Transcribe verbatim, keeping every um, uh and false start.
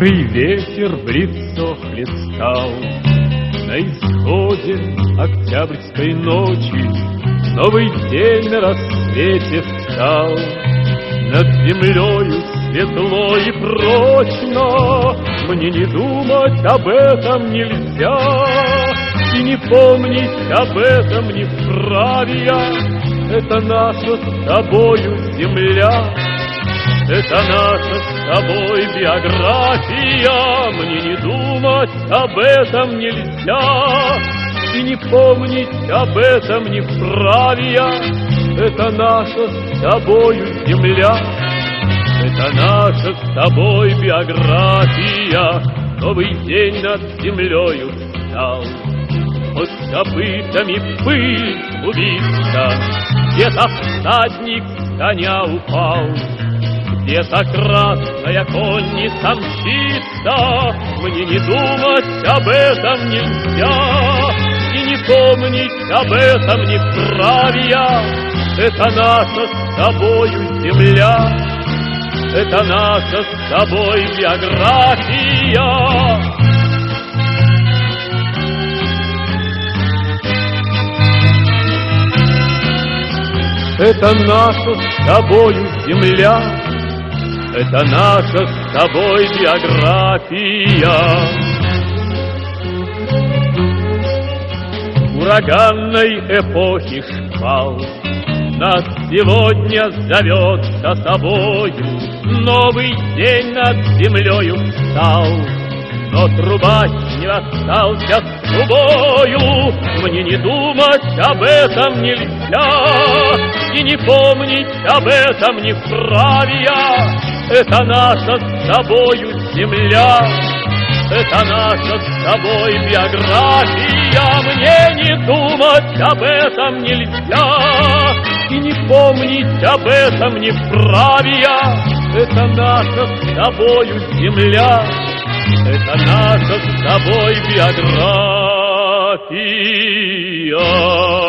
Мокрый ветер в лицо хлестал. На исходе октябрьской ночи новый день на рассвете встал. Над землею светло и прочно, мне не думать об этом нельзя, и не помнить об этом не вправе я. Это наша с тобою земля, это наша с тобой биография. Мне не думать об этом нельзя, и не помнить об этом не вправе я. Это наша с тобою земля, это наша с тобой биография. Новый день над землею встал. Под копытами пыль убийца, где-то всадник с коня упал, где-то красная конница мчится. Мне не думать об этом нельзя, и не помнить об этом не вправе я. Это наша с тобою земля, это наша с тобой биография. Это наша с тобою земля, это наша с тобой биография. Ураганной эпохи шквал нас сегодня зовет за собою. Новый день над землею встал, но трубач не расстался с трубою. Мне не думать об этом нельзя, и не помнить об этом не вправе я. Это наша с тобою земля, это наша с тобой биография. Мне не думать об этом нельзя, и не помнить об этом не вправе я. Это наша с тобою земля, это наша с тобой биография.